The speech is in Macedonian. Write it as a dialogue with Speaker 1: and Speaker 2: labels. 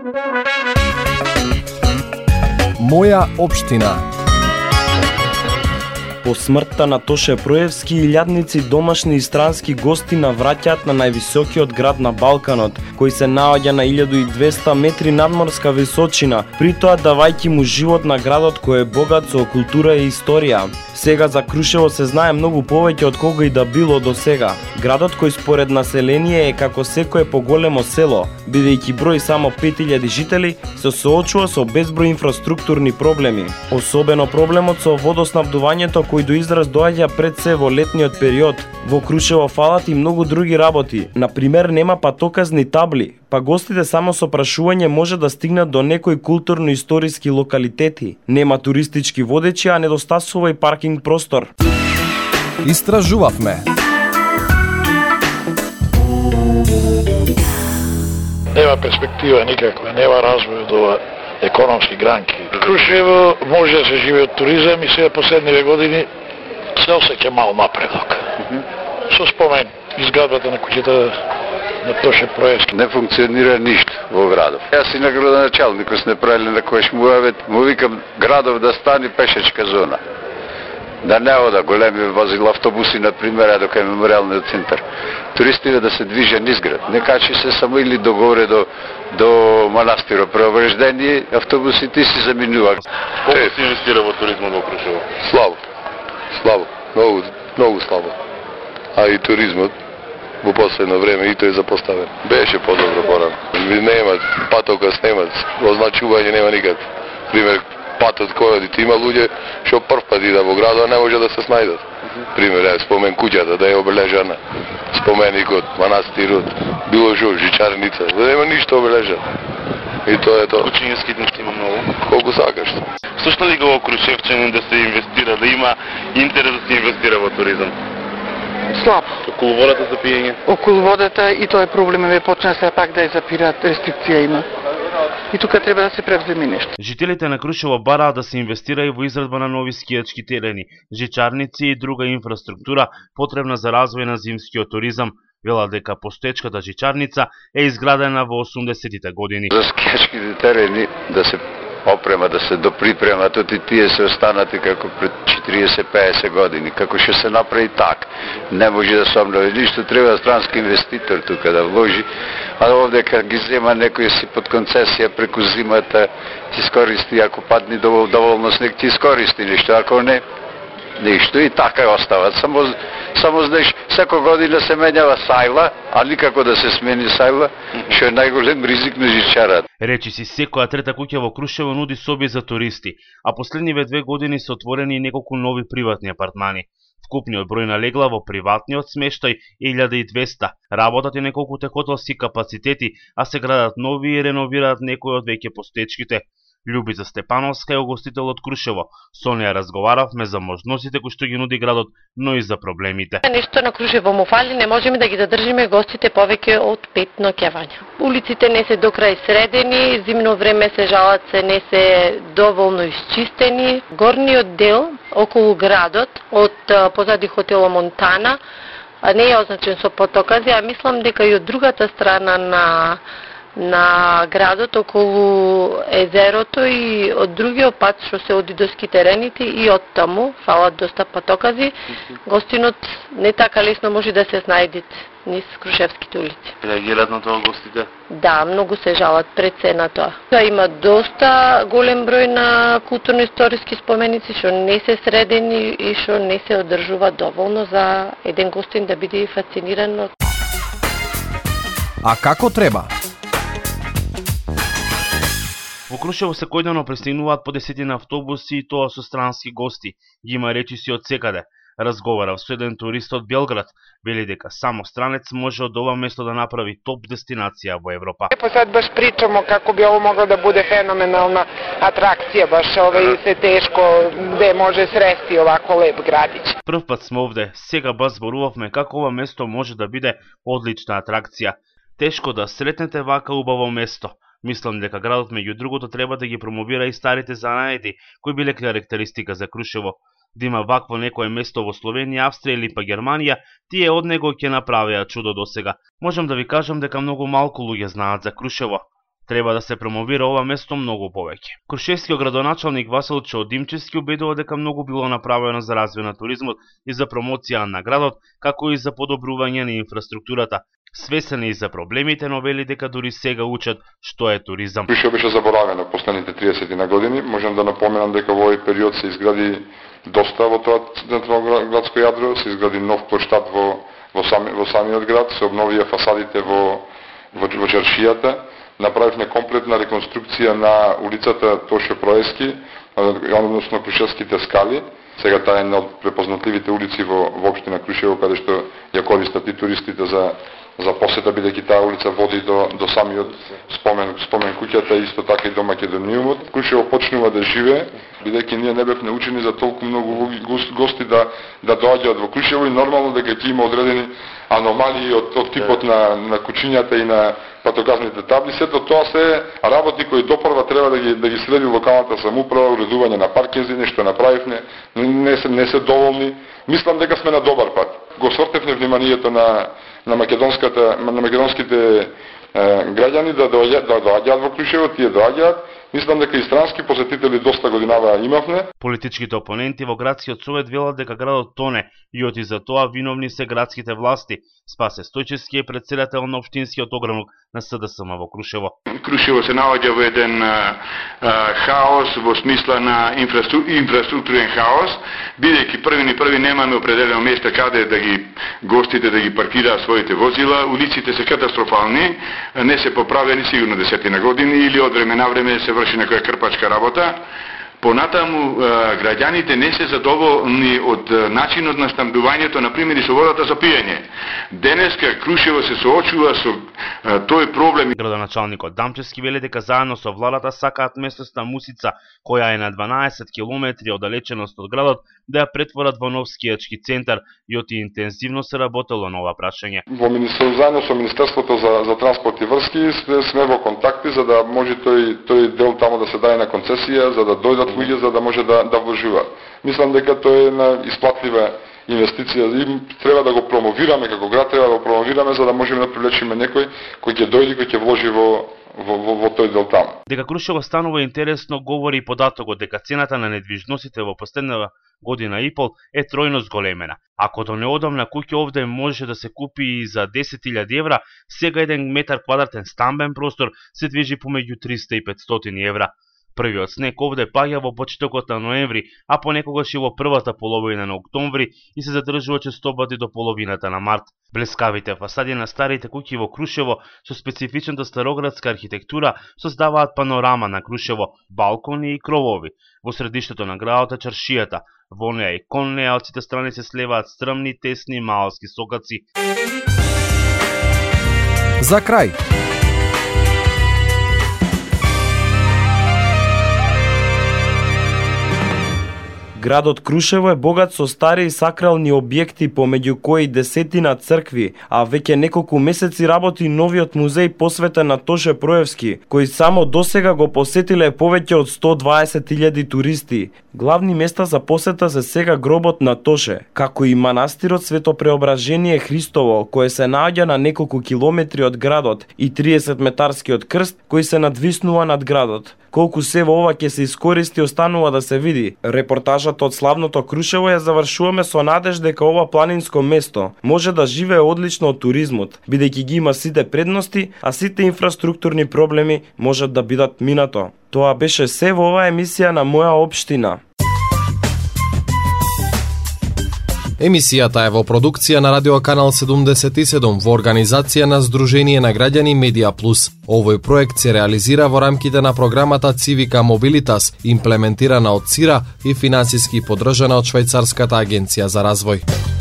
Speaker 1: Моја општина.
Speaker 2: По смртта на Тоше Проевски, илјадници домашни и странски гости навраќаат на највисокиот град на Балканот, кој се наоѓа на 1200 метри надморска височина, при тоа давајќи му живот на градот кој е богат со култура и историја. Сега за Крушево се знае многу повеќе од кога и да било до сега. Градот кој според население е како секое поголемо село, бидејќи број само 5000 жители, се соочува со безброј инфраструктурни проблеми. Особено проблемот со водоснабдувањето кој до израз доаѓа пред се во летниот период. Во Крушево фалат и многу други работи. Например, нема патоказни табли, па гостите само со прашување може да стигнат до некои културно-историски локалитети. Нема туристички водечи, а недостасува и паркинг простор.
Speaker 1: Истражувавме.
Speaker 3: Нема перспектива никаква, нема развој од ова економски гранки. Крушево може да се живее од туризам и сега последниве години се осеќа мал напредок. Со спомен изградбата на куќата на Тоше Проевски.
Speaker 4: Не функционира ништо во градов. Јас и на градоначалникот сме правили на кој му викам градов да стане пешачка зона. Да не ода големи возила автобуси, например, до кај мемориалниот центар. Туристите да се движат низ град. Не качи се само или догоре до манастиро Преображдение, автобусите си заминуваат.
Speaker 5: Колку се инвестира во туризмот во Крушево?
Speaker 4: Слабо. Многу слабо. А и туризмот во последно време и тој е запоставен. Беше подобро порано. Нема патокас, нема означување, нема никакво. Пример, патот кој одите, има луѓе што прв пат ида во градот, не може да се снајдат. Пример, спомен куќата да е обележана, споменикот, манастирот, било што, жичарница, да нема ништо обележано. И тоа е тоа.
Speaker 5: Кучиња скитници има многу.
Speaker 4: Колку сакаш.
Speaker 5: Слушна ли го во Крушевчанин да се инвестира, да има интерес да се инвестира во туризам?
Speaker 6: Слабо.
Speaker 5: Околу водата за пиење?
Speaker 6: Околу водата и тоа е проблем, ве почна се пак да ја запираат, рестрикција има. И тука треба да се превземе нешто.
Speaker 7: Жителите на Крушево бараат да се инвестира и во изградба на нови скијачки терени, жичарници и друга инфраструктура потребна за развој на зимскиот туризам. Велат дека постоечката жичарница е изградена во 80-тите години.
Speaker 4: За скијачките терени да се опрема, да се доприпремат, и тие се останати како пред 40-50 години. Како ќе се направи так, не може да се обнови ништо, треба странски инвеститор тука да вложи, а овде кога ги зема некој си под концесија преку зимата, ти скористи, ако падни доволно снег, ти скористи нешто, ако не, ништо и така остават. Само знаеш, секоја година се менјава сајла, а никако да се смени сајла, што е најголем ризик на жичарат.
Speaker 7: Речи си, секоја трета куќа во Крушево нуди соби за туристи, а последниве 2 години се отворени и неколку нови приватни апартмани. Вкупниот број на легла во приватниот смештај е 1200. Работат и неколку хотелски капацитети, а се градат нови и реновираат некои од веќе постоечките. Љубица Степановска е угостител од Крушево. Со неја разговаравме за можностите кои што ги нуди градот, но и за проблемите.
Speaker 8: Нешто на Крушево му фали, не можеме да ги задржиме гостите повеќе од 5 ноќевања. Улиците не се до крај средени, зимно време се жалат се не се доволно изчистени. Горниот дел околу градот од позади хотело Монтана не е означен со патокази, а мислам дека и од другата страна на градот околу езерото и од другиот пат што се оди до ски терените и од таму фалат доста патокази. Гостинот не така лесно може да се снајде низ Крушевските улици.
Speaker 5: Реагираат на тоа гостите?
Speaker 8: Да, многу се жалат пред се на тоа. Има доста голем број на културно-историски споменици што не се средени и што не се одржува доволно за еден гостин да биде фасциниран.
Speaker 1: А како треба?
Speaker 7: Во Крушево секојдневно пристигнуваат по 10 автобуси и тоа со странски гости. Ги има речиси од секаде. Разговарав со еден турист од Белград, вели дека само странец може од ова место да направи топ дестинација во Европа.
Speaker 6: Сад баш причамо како би ово могло да буде феноменална атракција, баш и се тешко де може срести овако леп градиć.
Speaker 7: Прв пат сме овде, сега баш зборувавме како ова место може да биде одлична атракција. Тешко да сретнете вака убаво место. Мислам дека градот меѓу другото треба да ги промовира и старите занаеди, кои биле карактеристика за Крушево. Да има вакво некое место во Словенија, Австрија или па Германија, тие од него ќе направеа чудо досега. Можам да ви кажам дека многу малку луѓе знаат за Крушево. Треба да се промовира ова место многу повеќе. Крушевскиот градоначалник Васил Чоодимчевски убедува дека многу било направено за развој на туризмот и за промоција на градот, како и за подобрување на инфраструктурата. Свесен е и за проблемите, но вели дека дури сега учат што е туризам.
Speaker 1: Крушево беше заборавено последните 30 на години. Можам да напоменам дека во овој период се изгради доста во тоа централно градско јадро, се изгради нов плоштад во самиот град, се обновија фасадите во чаршијата, направивме комплетна реконструкција на улицата Тоше Проевски, односно Крушевските скали. Сега таа е една од препознатливите улици во општина Крушево, каде што ја користат и туристите за посета, бидејќи таа улица води до самиот спомен куќата, исто така и до Македониумот. Крушево почнува да живее, бидејќи ние не бевме учени за толку многу гости да доаѓаат во Крушево и нормално дека ќе има одредени аномалии од типот на кучињата и на патогазните табли. Сето тоа се работи кои допрва треба да ги следи локалната самоуправа, уредување на паркинзи, нешто направивме, не се доволни. Мислам дека сме на добар пат. Го свртевме вниманието на македонските граѓани да доаѓаат во Крушево, тие доаѓаат. Мислам дека и странски посетители доста годинава имавме.
Speaker 7: Политичките опоненти во градскиот совет велат дека градот тоне и оти за тоа виновни се градските власти. Спасе Стојчевски е претседател на општинскиот огранок на СДСМ во Крушево.
Speaker 9: Крушево се наоѓа во еден хаос во смисла на инфраструктурен хаос, бидејќи први немаме определено место каде гостите да ги паркираат своите возила, улиците се катастрофални, не се поправени сигурно 10 на години или од време на време се врши некоја крпачка работа. Понатаму граѓаните не се задоволни од начинот на снабдувањето, например, и со водата за пиење. Денеска Крушево се соочува со тој проблем.
Speaker 7: Градоначалникот Дамчевски вели дека заедно со владата сакаат местноста Мусица, која е на 12 километри оддалеченост од градот, да ја претворат во нов скијачки центар и оти интензивно се работело на ова прашање.
Speaker 1: Заедно со Министерството за транспорт и врски сме во контакти за да може тој дел тамо да се даде на концесија, за да дојдат луѓе за да може да вложуваат. Мислам дека тоа е една исплатлива инвестиција и треба да го промовираме како град, треба да го промовираме за да можеме да привлечеме некој кој ќе дојде, кој ќе вложи во тој дел таму.
Speaker 7: Дека Крушево станува интересно говори и податокот дека цената на недвижностите во последна година и пол е тројно зголемена. Ако до неодамна куќа овде можеше да се купи и за 10.000 евра, сега 1 метар квадратен стамбен простор се движи помеѓу 300 и 500 евра. Првиот снег овде паѓа во почетокот на ноември, а понекогаш и во првата половина на октомври и се задржува честопати до половината на март. Блескавите фасади на старите куќи во Крушево со специфичната староградска архитектура создаваат панорама на Крушево, балкони и кровови. Во средиштето на градот е чаршијата. Во неа и кон неа од сите страни се слеваат стрмни, тесни маалски сокаци.
Speaker 10: За крај.
Speaker 2: Градот Крушево е богат со стари и сакрални објекти, помеѓу кои десетина цркви, а веќе неколку месеци работи новиот музеј посветен на Тоше Проевски, кој само досега го посетиле повеќе од 120.000 туристи. Главни места за посета се сега гробот на Тоше, како и манастирот Светопреображение Христово, кој се наоѓа на неколку километри од градот, и 30-метарскиот крст кој се надвиснува над градот. Колку се во ова ќе се искористи останува да се види. Репортажата од славното Крушево ја завршуваме со надеж дека ова планинско место може да живее одлично од туризмот, бидејќи ги има сите предности, а сите инфраструктурни проблеми можат да бидат минато. Тоа беше се во оваа емисија на Моја општина.
Speaker 10: Емисијата е во продукција на Радио Канал 77 во организација на Сдружение на граѓани Медиа Плюс. Овој проект се реализира во рамките на програмата Цивика Мобилитас, имплементирана од ЦИРА и финансиски поддржана од Швајцарската агенција за развој.